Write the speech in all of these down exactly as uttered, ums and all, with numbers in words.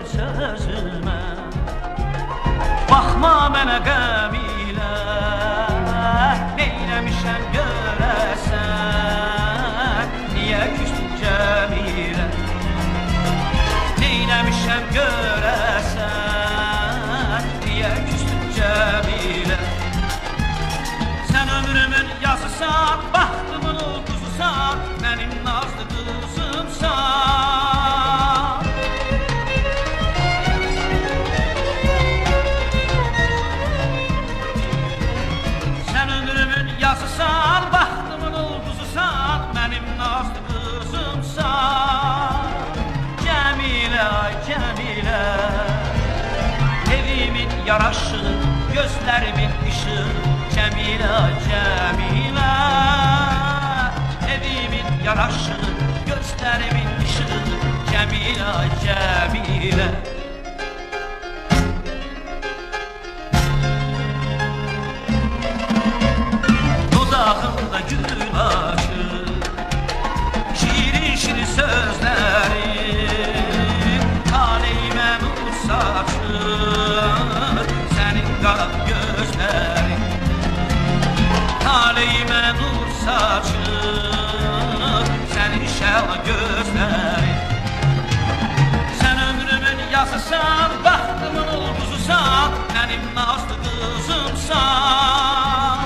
sözümə. Baxma mənə qəm ilə, neyləmişəm görəsən, niyə küstün Cəmilə? Neyləmişəm görəsən, niyə küstün Cəmilə? Sən ömrümün yazısan, baxtımın ulduzusan, mənim nazlı qızımsan. Sən ömrümün yazısan, baxtımın ulduzusan, mənim nazlı qızımsan. Cəmilə, ay Cəmilə, evimin yaraşığı, gözlərimin işığı. Cəmilə, Cəmilə, evimin yaraşığı, gözlərimin işığı. Cəmilə, Cəmilə. Dodağımda gül açır, şirin şirin sözlərim, taleyimə nur saçır, sənin qara gözlərin. Taleyimə nur saçır, sənin şəla gözlərin. Sən ömrümün yazısan, baxtımın ulduzusan, mənim nazlı qızımsan.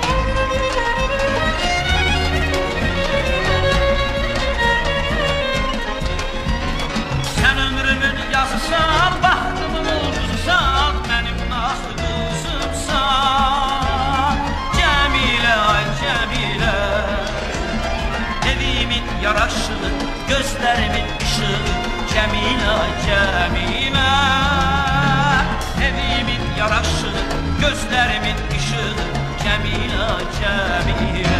Sən ömrümün yazısan, baxtımın ulduzusan, mənim nazlı qızımsan. Evimin yaraşığı, gözlərimin işığı. Cəmilə, Cəmilə, evimin yaraşığı, gözlərimin işığı. Cəmilə, Cəmilə.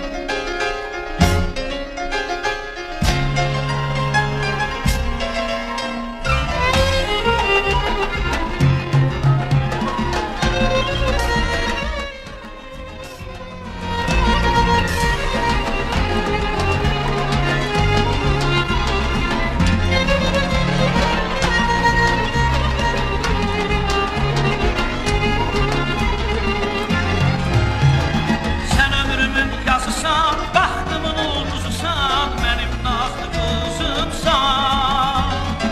Baxtımın ulduzusan, mənim nazlı qızımsan.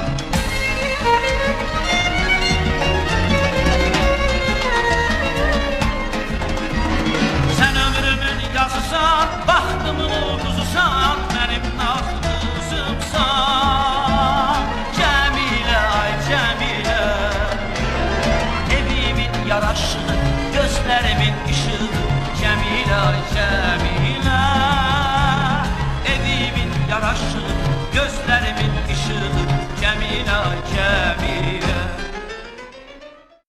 Sən ömrümün yazısan, baxtımın ulduzusan, mənim nazlı qızımsan. Cəmilə, ay Cəmilə, evimin yaraşığı, gözlərimin işığı. Cəmilə, Cəmilə, evimin yaraşığı, gözlərimin